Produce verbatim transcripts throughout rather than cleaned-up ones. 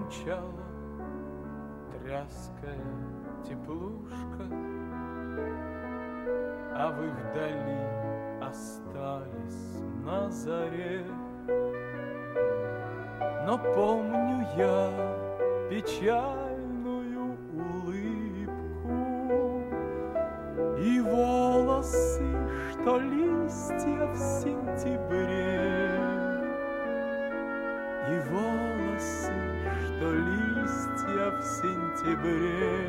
примчала тряская теплушка, а вы вдали остались на заре. Но помню я печальную улыбку и волосы, что листья в сентябре, и волосы, что листья в сентябре.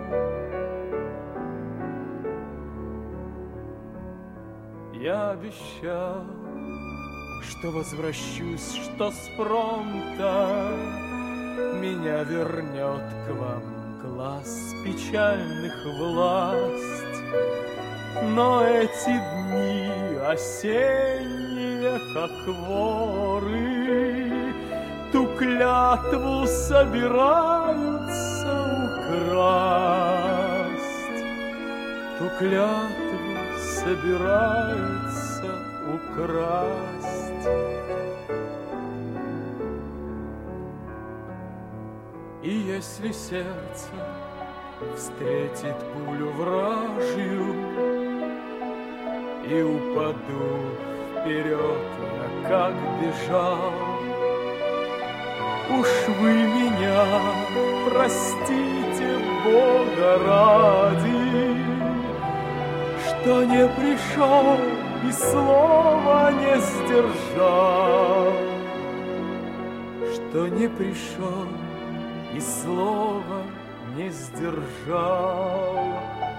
Я обещал, что возвращусь, что с фронта меня вернет к вам глаз печальных власть. Но эти дни осенние, как воры, ту клятву собираются украсть, ту клятву собираются украсть. И если сердце встретит пулю вражью, и упаду вперед я, как бежал, уж вы меня простите, Бога ради, что не пришел и слова не сдержал, что не пришел и слова не сдержал.